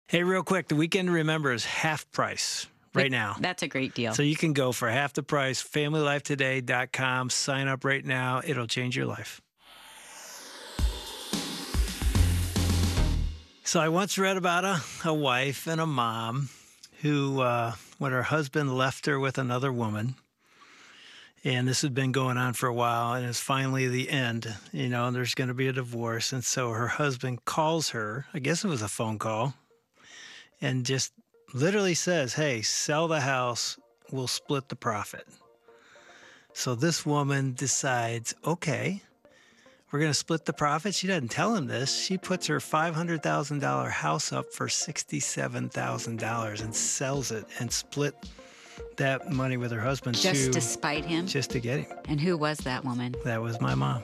Hey, real quick, the Weekend to Remember is half price right now. That's a great deal. So you can go for half the price, familylifetoday.com. Sign up right now. It'll change your life. So I once read about a wife and a mom who, when her husband left her with another woman, and this had been going on for a while, and it's finally the end, and there's going to be a divorce. And so her husband calls her, I guess it was a phone call, and just literally says, hey, sell the house, we'll split the profit. So this woman decides, okay, we're going to split the profit. She doesn't tell him this. She puts her $500,000 house up for $67,000 and sells it and split that money with her husband. Just to spite him? Just to get him. And who was that woman? That was my mom.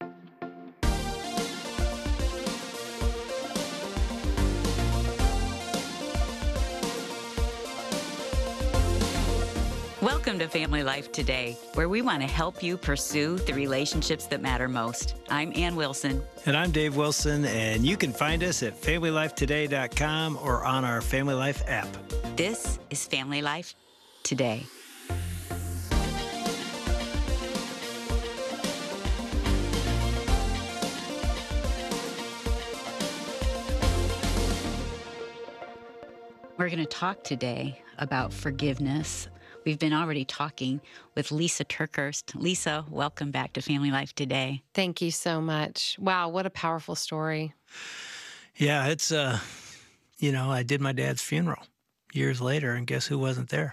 Welcome to Family Life Today, where we want to help you pursue the relationships that matter most. I'm Ann Wilson. And I'm Dave Wilson, and you can find us at familylifetoday.com or on our Family Life app. This is Family Life Today. We're going to talk today about forgiveness. We've been already talking with Lisa TerKeurst. Lisa, welcome back to Family Life Today. Thank you so much. Wow, what a powerful story. Yeah, it's, I did my dad's funeral years later, and guess who wasn't there?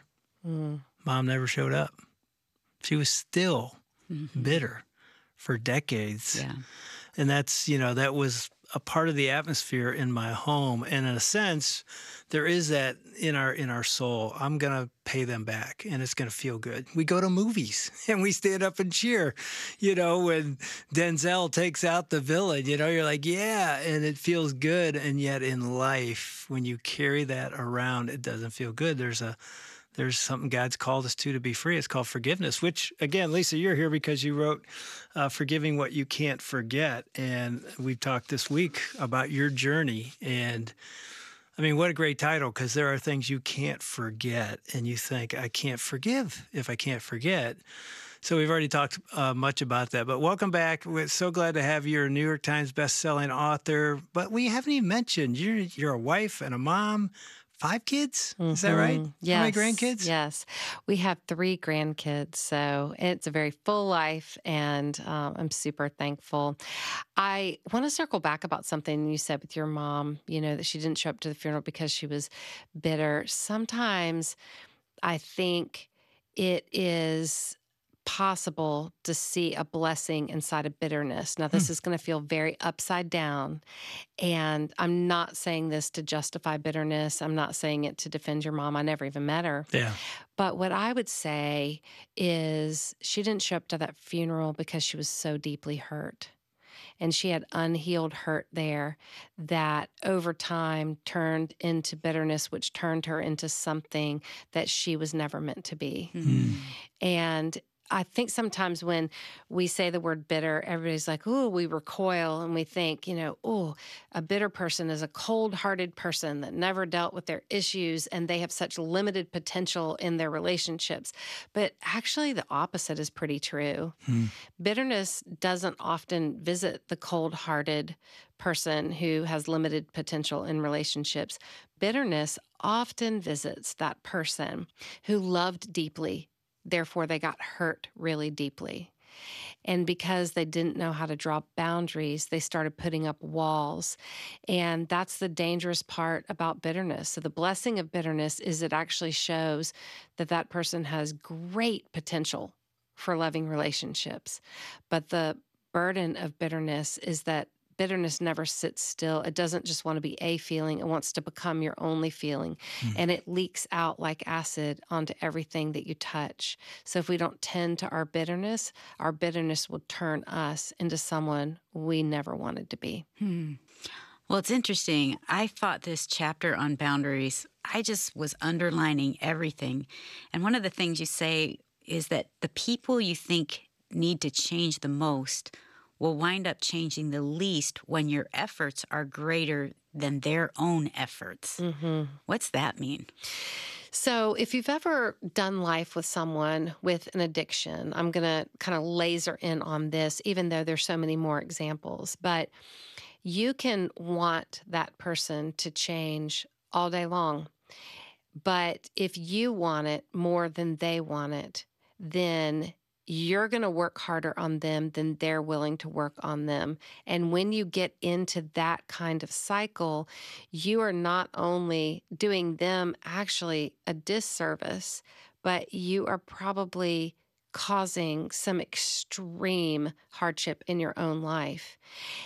Mom never showed up. She was still bitter for decades. Yeah. And that's, that was a part of the atmosphere in my home. And in a sense, there is that in our soul. I'm going to pay them back, and it's going to feel good. We go to movies, and we stand up and cheer. When Denzel takes out the villain, you're like, yeah, and it feels good. And yet in life, when you carry that around, it doesn't feel good. There's something God's called us to be free. It's called forgiveness, which, again, Lisa, you're here because you wrote Forgiving What You Can't Forget. And we've talked this week about your journey. And, what a great title, because there are things you can't forget. And you think, I can't forgive if I can't forget. So we've already talked much about that. But welcome back. We're so glad to have you. You're a New York Times bestselling author. But we haven't even mentioned you're a wife and a mom. 5 kids? Is that right? Yes. How many grandkids? Yes. We have 3 grandkids, so it's a very full life, and I'm super thankful. I want to circle back about something you said with your mom, that she didn't show up to the funeral because she was bitter. Sometimes I think it is possible to see a blessing inside of bitterness. Now, this is going to feel very upside down, and I'm not saying this to justify bitterness. I'm not saying it to defend your mom. I never even met her. Yeah. But what I would say is she didn't show up to that funeral because she was so deeply hurt. And she had unhealed hurt there that over time turned into bitterness, which turned her into something that she was never meant to be. And I think sometimes when we say the word bitter, everybody's like, oh, we recoil and we think, oh, a bitter person is a cold-hearted person that never dealt with their issues and they have such limited potential in their relationships. But actually the opposite is pretty true. Bitterness doesn't often visit the cold-hearted person who has limited potential in relationships. Bitterness often visits that person who loved deeply. Therefore, they got hurt really deeply. And because they didn't know how to draw boundaries, they started putting up walls. And that's the dangerous part about bitterness. So the blessing of bitterness is it actually shows that that person has great potential for loving relationships. But the burden of bitterness is that bitterness never sits still. It doesn't just want to be a feeling. It wants to become your only feeling. And it leaks out like acid onto everything that you touch. So if we don't tend to our bitterness will turn us into someone we never wanted to be. Well, it's interesting. I thought this chapter on boundaries, I just was underlining everything. And one of the things you say is that the people you think need to change the most will wind up changing the least when your efforts are greater than their own efforts. Mm-hmm. What's that mean? So, if you've ever done life with someone with an addiction, I'm going to kind of laser in on this, even though there's so many more examples. But you can want that person to change all day long. But if you want it more than they want it, then you're going to work harder on them than they're willing to work on them. And when you get into that kind of cycle, you are not only doing them actually a disservice, but you are probably causing some extreme hardship in your own life.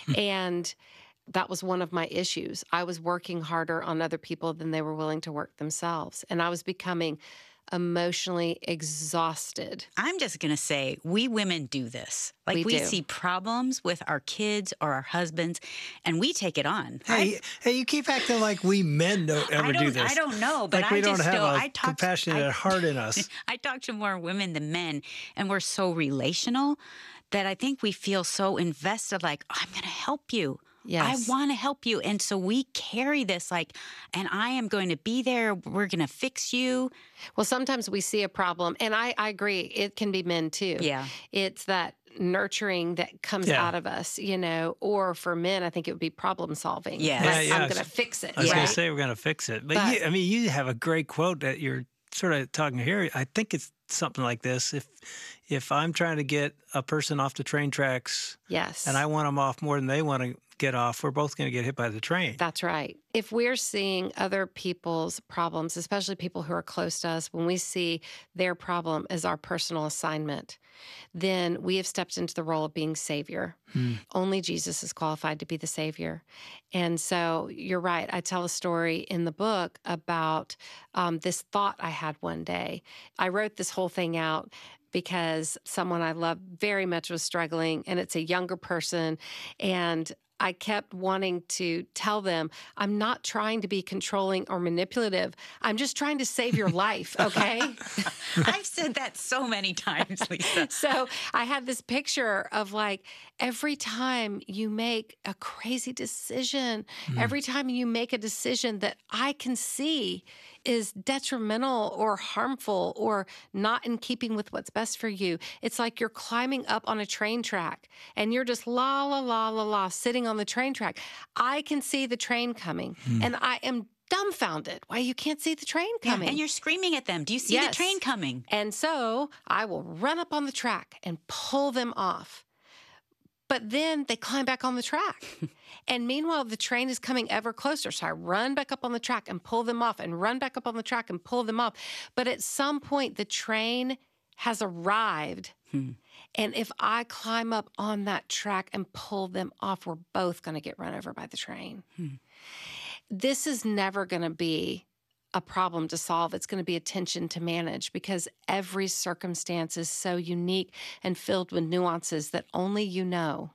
And that was one of my issues. I was working harder on other people than they were willing to work themselves. And I was becoming emotionally exhausted. I'm just going to say, we women do this. Like, We we do. see problems with our kids or our husbands, and we take it on. Hey, you keep acting like we men don't ever do this. I don't know, but Like we I don't just have know. a compassionate heart in us. I talk to more women than men, and we're so relational that I think we feel so invested, like, oh, I'm going to help you. Yes. I want to help you. And so we carry this like, and I am going to be there. We're going to fix you. Well, sometimes we see a problem, and I agree, it can be men too. Yeah. It's that nurturing that comes Yeah. out of us, or for men, I think it would be problem solving. Yes. Like, Yeah, I'm yeah. going to fix it. I was going right? to say we're going to fix it. But, But- you have a great quote that you're sort of talking here. I think it's something like this. If I'm trying to get a person off the train tracks Yes. and I want them off more than they want to get off, we're both going to get hit by the train. That's right. If we're seeing other people's problems, especially people who are close to us, when we see their problem as our personal assignment, then we have stepped into the role of being savior. Only Jesus is qualified to be the savior. And so you're right. I tell a story in the book about this thought I had one day. I wrote this whole thing out because someone I love very much was struggling, and it's a younger person. And I kept wanting to tell them, I'm not trying to be controlling or manipulative. I'm just trying to save your life, okay? I've said that so many times, Lisa. So I had this picture of like every time you make a crazy decision, every time you make a decision that I can see is detrimental or harmful or not in keeping with what's best for you. It's like you're climbing up on a train track and you're just la, la, la, la, la, sitting on the train track. I can see the train coming and I am dumbfounded why you can't see the train coming. And you're screaming at them. Do you see Yes. the train coming? And so I will run up on the track and pull them off. But then they climb back on the track. And meanwhile, the train is coming ever closer. So I run back up on the track and pull them off and run back up on the track and pull them off. But at some point, the train has arrived. And if I climb up on that track and pull them off, we're both going to get run over by the train. This is never going to be a problem to solve. It's going to be a tension to manage because every circumstance is so unique and filled with nuances that only you know.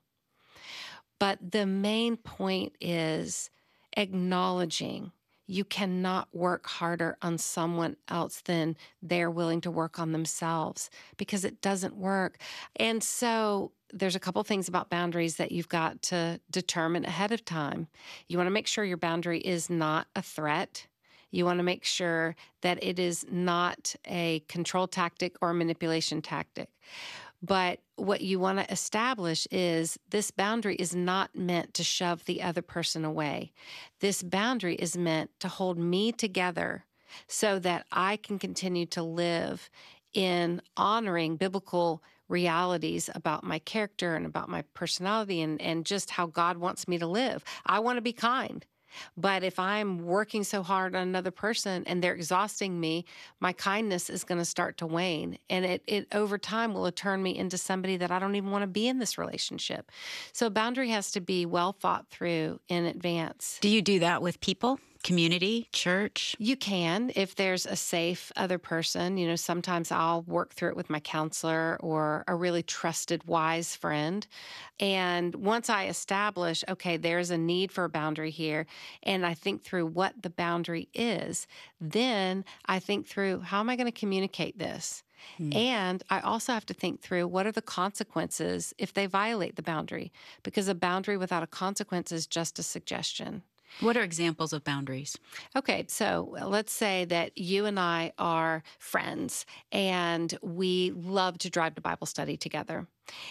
But the main point is acknowledging you cannot work harder on someone else than they're willing to work on themselves because it doesn't work. And so there's a couple things about boundaries that you've got to determine ahead of time. You want to make sure your boundary is not a threat. You want to make sure that it is not a control tactic or a manipulation tactic. But what you want to establish is this boundary is not meant to shove the other person away. This boundary is meant to hold me together so that I can continue to live in honoring biblical realities about my character and about my personality and just how God wants me to live. I want to be kind. But if I'm working so hard on another person and they're exhausting me, my kindness is going to start to wane. And it over time will turn me into somebody that I don't even want to be in this relationship. So a boundary has to be well thought through in advance. Do you do that with people, community, church? You can, if there's a safe other person. Sometimes I'll work through it with my counselor or a really trusted, wise friend. And once I establish, okay, there's a need for a boundary here, and I think through what the boundary is, then I think through how am I going to communicate this? And I also have to think through what are the consequences if they violate the boundary, because a boundary without a consequence is just a suggestion. What are examples of boundaries? Okay, so let's say that you and I are friends and we love to drive to Bible study together.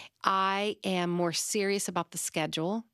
I am more serious about the schedule,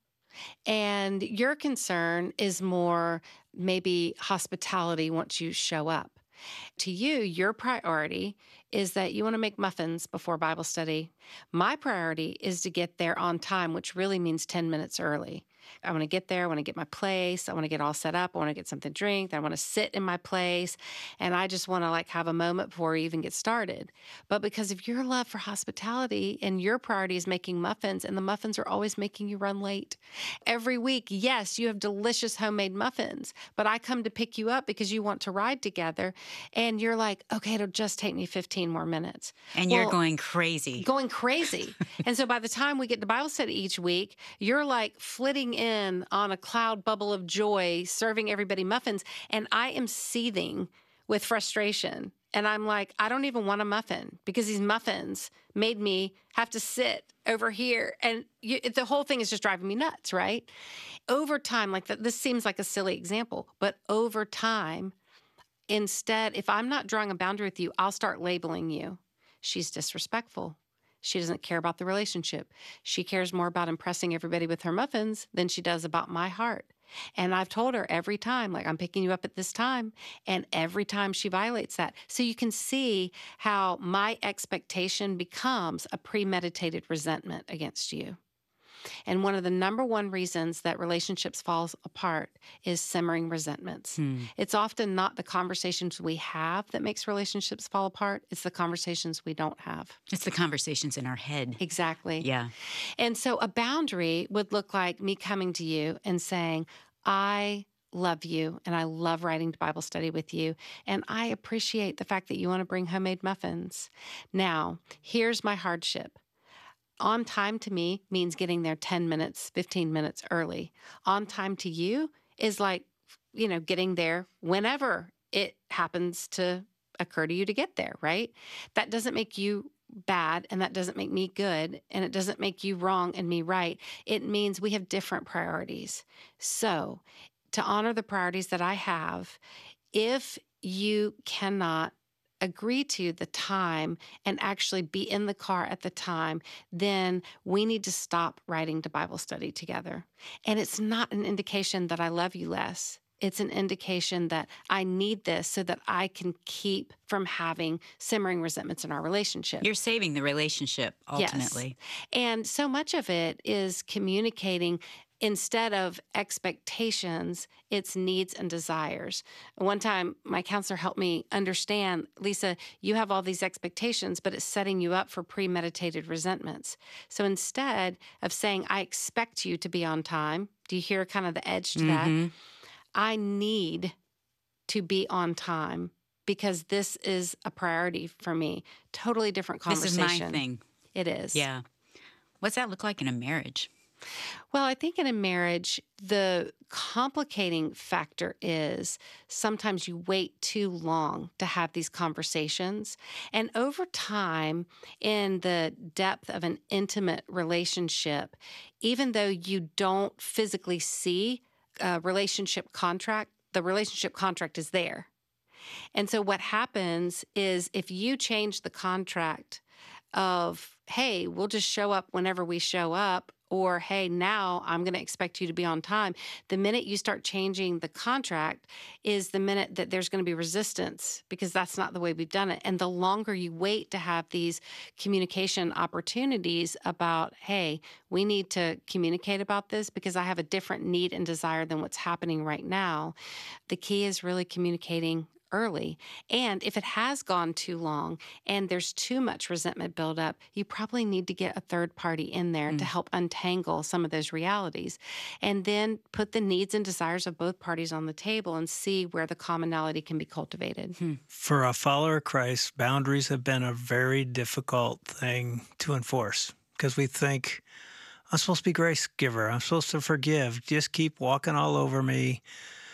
and your concern is more maybe hospitality once you show up. To you, your priority is that you want to make muffins before Bible study. My priority is to get there on time, which really means 10 minutes early. I want to get there. I want to get my place. I want to get all set up. I want to get something to drink. I want to sit in my place. And I just want to like have a moment before we even get started. But because of your love for hospitality and your priority is making muffins, and the muffins are always making you run late. Every week, yes, you have delicious homemade muffins, but I come to pick you up because you want to ride together. And you're like, okay, it'll just take me 15 more minutes. And you're going crazy. Going crazy. And so by the time we get to Bible study each week, you're like flitting in on a cloud bubble of joy, serving everybody muffins. And I am seething with frustration. And I'm like, I don't even want a muffin because these muffins made me have to sit over here. And the whole thing is just driving me nuts, right? Over time, this seems like a silly example, but over time, instead, if I'm not drawing a boundary with you, I'll start labeling you. She's disrespectful. She doesn't care about the relationship. She cares more about impressing everybody with her muffins than she does about my heart. And I've told her every time, like, I'm picking you up at this time. And every time she violates that. So you can see how my expectation becomes a premeditated resentment against you. And one of the number one reasons that relationships fall apart is simmering resentments. It's often not the conversations we have that makes relationships fall apart. It's the conversations we don't have. It's the conversations in our head. Exactly. Yeah. And so a boundary would look like me coming to you and saying, I love you and I love riding to Bible study with you. And I appreciate the fact that you want to bring homemade muffins. Now, here's my hardship. On time to me means getting there 10 minutes, 15 minutes early. On time to you is like, getting there whenever it happens to occur to you to get there, right? That doesn't make you bad and that doesn't make me good and it doesn't make you wrong and me right. It means we have different priorities. So to honor the priorities that I have, if you cannot agree to the time and actually be in the car at the time, then we need to stop riding to Bible study together. And it's not an indication that I love you less. It's an indication that I need this so that I can keep from having simmering resentments in our relationship. You're saving the relationship, ultimately. Yes. And so much of it is communicating. Instead of expectations, it's needs and desires. One time, my counselor helped me understand, Lisa, you have all these expectations, but it's setting you up for premeditated resentments. So instead of saying, I expect you to be on time, do you hear kind of the edge to that? I need to be on time because this is a priority for me. Totally different conversation. This is my thing. It is. Yeah. What's that look like in a marriage? Well, I think in a marriage, the complicating factor is sometimes you wait too long to have these conversations. And over time, in the depth of an intimate relationship, even though you don't physically see a relationship contract, the relationship contract is there. And so what happens is if you change the contract of, hey, we'll just show up whenever we show up, or, hey, now I'm going to expect you to be on time. The minute you start changing the contract is the minute that there's going to be resistance because that's not the way we've done it. And the longer you wait to have these communication opportunities about, hey, we need to communicate about this because I have a different need and desire than what's happening right now. The key is really communicating early. And if it has gone too long and there's too much resentment buildup, you probably need to get a third party in there to help untangle some of those realities. And then put the needs and desires of both parties on the table and see where the commonality can be cultivated. For a follower of Christ, boundaries have been a very difficult thing to enforce because we think, I'm supposed to be grace giver. I'm supposed to forgive. Just keep walking all over me.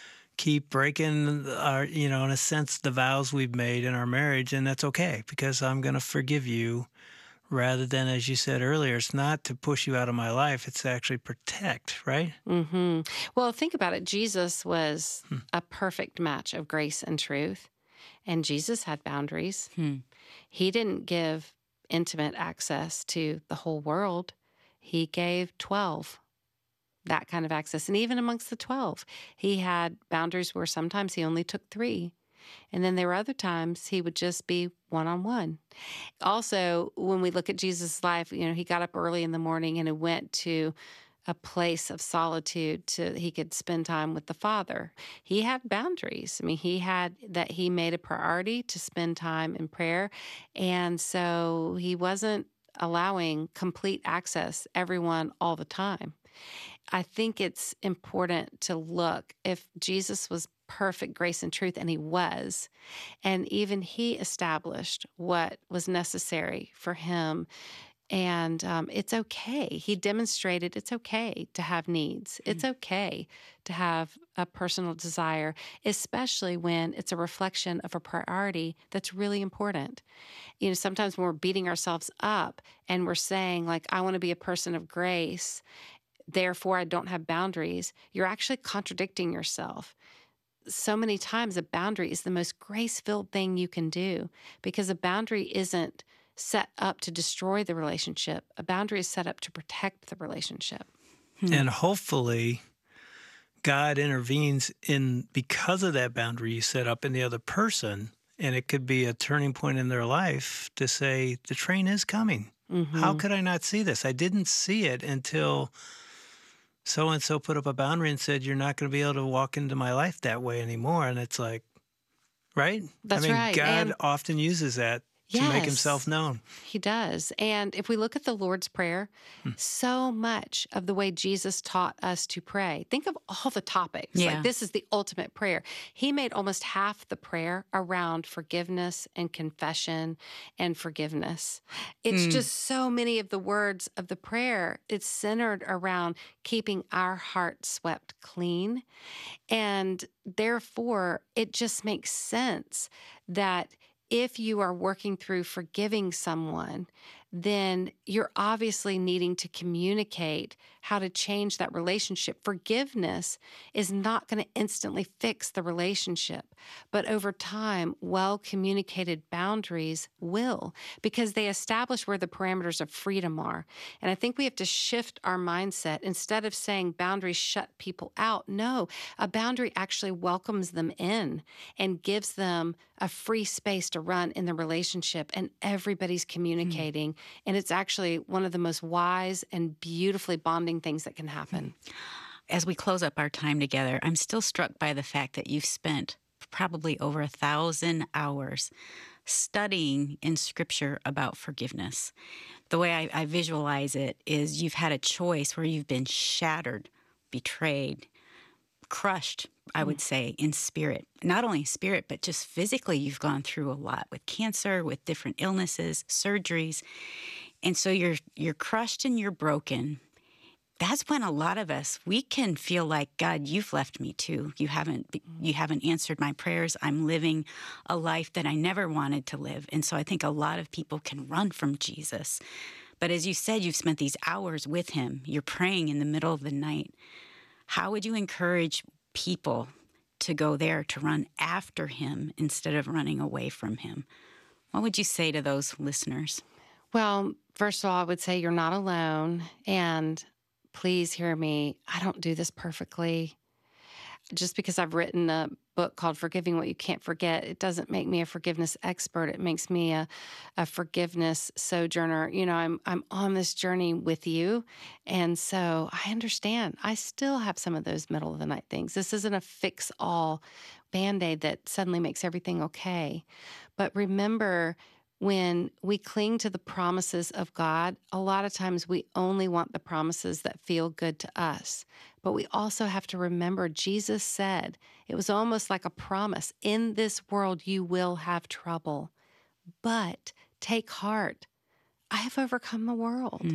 Keep breaking our, in a sense, the vows we've made in our marriage, and that's okay because I'm going to forgive you rather than, as you said earlier, it's not to push you out of my life, it's to actually protect, right? Hmm. Well, think about it. Jesus was Hmm. a perfect match of grace and truth, and Jesus had boundaries. Hmm. He didn't give intimate access to the whole world. He gave 12 that kind of access. And even amongst the 12, he had boundaries where sometimes he only took 3. And then there were other times he would just be one-on-one. Also, when we look at Jesus' life, he got up early in the morning and he went to a place of solitude so he could spend time with the Father. He had boundaries. I mean, he made a priority to spend time in prayer. And so he wasn't allowing complete access everyone all the time. I think it's important to look if Jesus was perfect grace and truth, and he was, and even he established what was necessary for him. And it's okay. He demonstrated it's okay to have needs. It's okay to have a personal desire, especially when it's a reflection of a priority that's really important. Sometimes when we're beating ourselves up and we're saying, like, I want to be a person of grace, therefore I don't have boundaries, you're actually contradicting yourself. So many times a boundary is the most grace-filled thing you can do, because a boundary isn't set up to destroy the relationship. A boundary is set up to protect the relationship. And hopefully God intervenes because of that boundary you set up in the other person, and it could be a turning point in their life to say, the train is coming. How could I not see this? I didn't see it until so-and-so put up a boundary and said, you're not going to be able to walk into my life that way anymore. And it's like, right? That's right. God And often uses that to make himself yes, known. he does. And if we look at the Lord's Prayer, so much of the way Jesus taught us to pray, think of all the topics. Yeah. Like, this is the ultimate prayer. He made almost half the prayer around forgiveness and confession and forgiveness. It's just so many of the words of the prayer, it's centered around keeping our heart swept clean. And therefore, it just makes sense that if you are working through forgiving someone, then you're obviously needing to communicate how to change that relationship. Forgiveness is not going to instantly fix the relationship, but over time, well-communicated boundaries will, because they establish where the parameters of freedom are. And I think we have to shift our mindset. Instead of saying boundaries shut people out, no, a boundary actually welcomes them in and gives them a free space to run in the relationship, and everybody's communicating. And it's actually one of the most wise and beautifully bonding things that can happen. As we close up our time together, I'm still struck by the fact that you've spent probably over 1,000 hours studying in Scripture about forgiveness. The way I visualize it is you've had a choice where you've been shattered, betrayed, crushed, I would say, in spirit. Not only spirit, but just physically, you've gone through a lot with cancer, with different illnesses, surgeries. And so you're crushed and you're broken. That's when a lot of us, we can feel like, God, you've left me too. You haven't answered my prayers. I'm living a life that I never wanted to live. And so I think a lot of people can run from Jesus. But as you said, you've spent these hours with him. You're praying in the middle of the night. How would you encourage people to go there, to run after him instead of running away from him? What would you say to those listeners? Well, first of all, I would say you're not alone. And please hear me. I don't do this perfectly. Just because I've written a book called Forgiving What You Can't Forget, it doesn't make me a forgiveness expert. It makes me a forgiveness sojourner. I'm on this journey with you. And so I understand. I still have some of those middle of the night things. This isn't a fix-all Band-Aid that suddenly makes everything okay. But remember, when we cling to the promises of God, a lot of times we only want the promises that feel good to us. But we also have to remember Jesus said, it was almost like a promise, in this world you will have trouble, but take heart. I have overcome the world.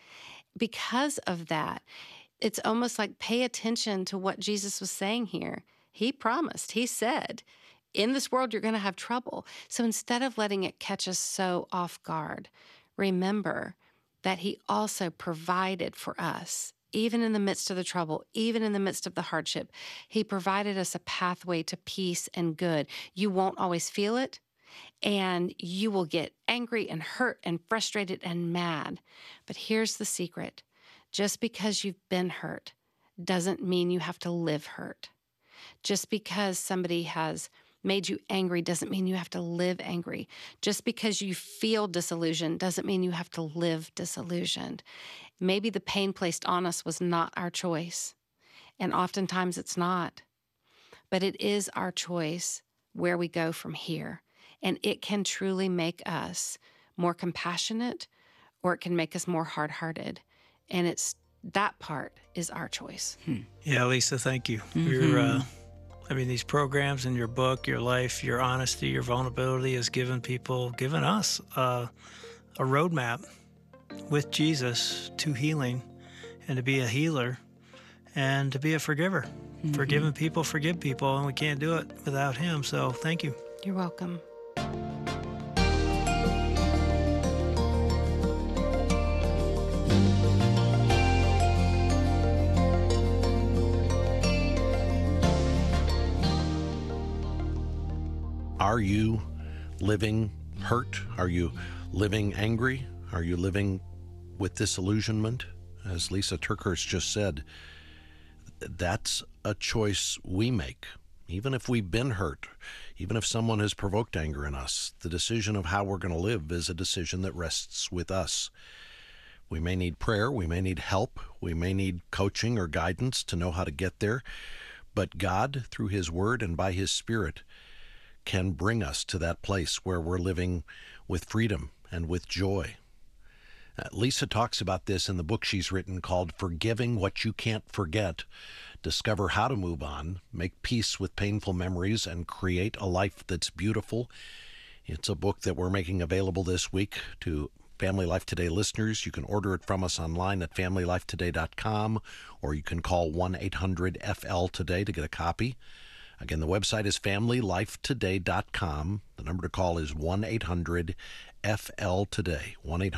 Because of that, it's almost like pay attention to what Jesus was saying here. He promised, he said, in this world, you're going to have trouble. So instead of letting it catch us so off guard, remember that He also provided for us. Even in the midst of the trouble, even in the midst of the hardship, He provided us a pathway to peace and good. You won't always feel it, and you will get angry and hurt and frustrated and mad. But here's the secret. Just because you've been hurt doesn't mean you have to live hurt. Just because somebody has made you angry doesn't mean you have to live angry. Just because you feel disillusioned doesn't mean you have to live disillusioned. Maybe the pain placed on us was not our choice, and oftentimes it's not. But it is our choice where we go from here, and it can truly make us more compassionate, or it can make us more hard-hearted, and that part is our choice. Yeah, Lisa, thank you. These programs and your book, your life, your honesty, your vulnerability has given us a roadmap with Jesus to healing and to be a healer and to be a forgiver. Forgiving people, forgive people, and we can't do it without Him. So thank you. You're welcome. Are you living hurt? Are you living angry? Are you living with disillusionment? As Lisa TerKeurst just said, that's a choice we make. Even if we've been hurt, even if someone has provoked anger in us, the decision of how we're going to live is a decision that rests with us. We may need prayer, we may need help, we may need coaching or guidance to know how to get there, but God, through His Word and by His Spirit, can bring us to that place where we're living with freedom and with joy. Lisa talks about this in the book she's written called Forgiving What You Can't Forget. Discover how to move on, make peace with painful memories, and create a life that's beautiful. It's a book that we're making available this week to Family Life Today listeners. You can order it from us online at familylifetoday.com, or you can call 1-800-FL-TODAY to get a copy. Again, the website is familylifetoday.com. The number to call is 1-800-FL-TODAY,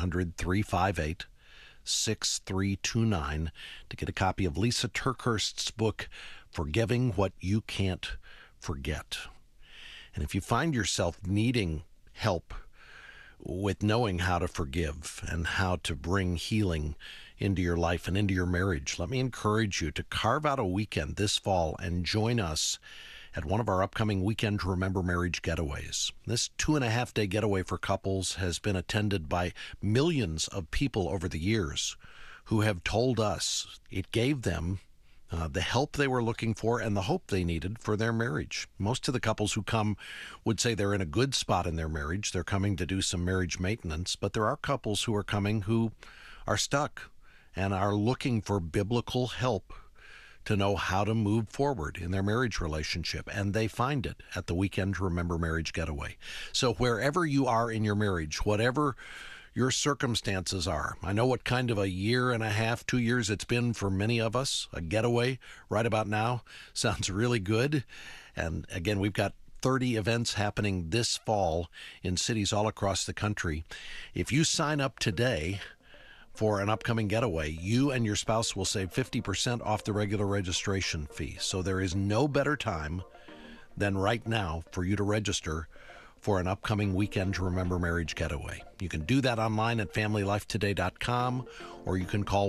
1-800-358-6329 to get a copy of Lisa TerKeurst's book, Forgiving What You Can't Forget. And if you find yourself needing help with knowing how to forgive and how to bring healing into your life and into your marriage, let me encourage you to carve out a weekend this fall and join us at one of our upcoming Weekend to Remember Marriage getaways. This 2.5-day getaway for couples has been attended by millions of people over the years who have told us it gave them the help they were looking for and the hope they needed for their marriage. Most of the couples who come would say they're in a good spot in their marriage. They're coming to do some marriage maintenance, but there are couples who are coming who are stuck and are looking for biblical help to know how to move forward in their marriage relationship, and they find it at the Weekend to Remember Marriage getaway. So wherever you are in your marriage, whatever your circumstances are, I know what kind of a 1.5, 2 years it's been for many of us. A getaway right about now sounds really good. And again, we've got 30 events happening this fall in cities all across the country. If you sign up today for an upcoming getaway, you and your spouse will save 50% off the regular registration fee. So there is no better time than right now for you to register for an upcoming Weekend to Remember Marriage getaway. You can do that online at familylifetoday.com, or you can call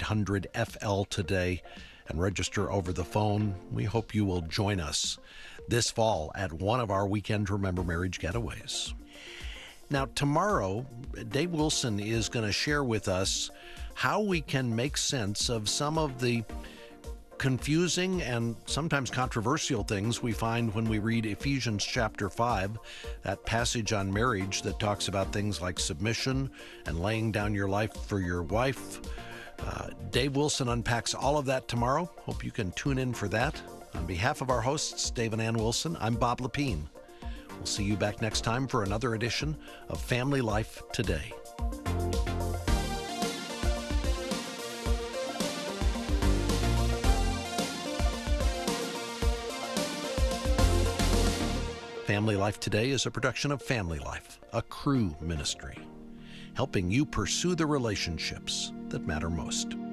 1-800-FL-TODAY and register over the phone. We hope you will join us this fall at one of our Weekend to Remember Marriage getaways. Now, tomorrow, Dave Wilson is going to share with us how we can make sense of some of the confusing and sometimes controversial things we find when we read Ephesians chapter 5, that passage on marriage that talks about things like submission and laying down your life for your wife. Dave Wilson unpacks all of that tomorrow. Hope you can tune in for that. On behalf of our hosts, Dave and Ann Wilson, I'm Bob Lepine. We'll see you back next time for another edition of Family Life Today. Family Life Today is a production of Family Life, a Cru ministry. helping you pursue the relationships that matter most.